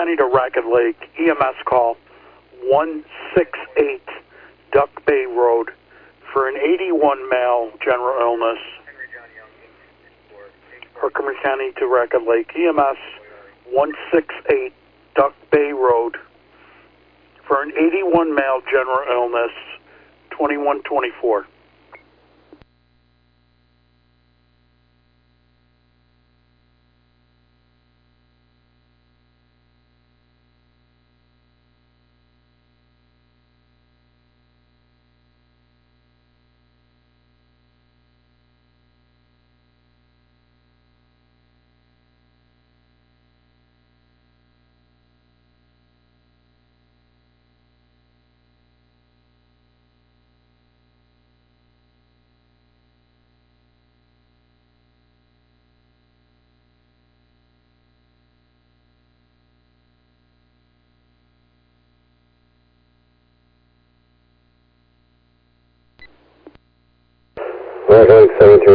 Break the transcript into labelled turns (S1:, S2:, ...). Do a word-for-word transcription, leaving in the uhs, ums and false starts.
S1: County to Racket Lake, E M S call one six eight Duck Bay Road for an eighty-one male general illness. Herkimer County to Racket Lake, E M S one six eight Duck Bay Road for an eighty-one male general illness, twenty-one twenty-four.
S2: Racket Lake seven two